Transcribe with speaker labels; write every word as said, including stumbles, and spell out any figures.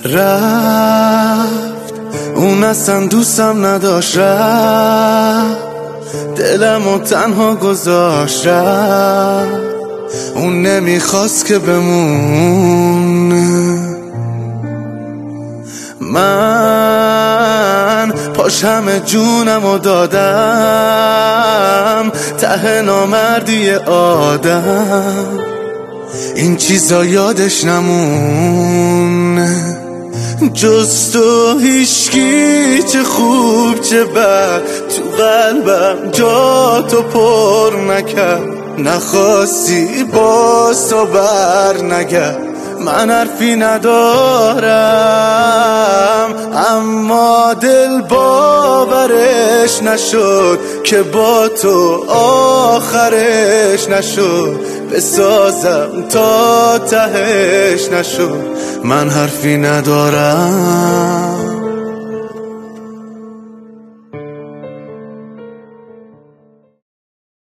Speaker 1: رفت اون اصلا دوستم نداشت، رفت دلمو تنها گذاشت، رفت اون نمیخواست که بمونه. من پاش همه جونمو دادم، ته نامردی آدم این چیزا یادش نمونه. جز تو هیچکی، چه خوب چه بد، تو قلبم جا تو پر نکرد. نخواستی باز تو بر نگرد. من حرفی ندارم اما دل باورش نشد که با تو آخرش نشد. بسازم تا تهش نشد. من حرفی ندارم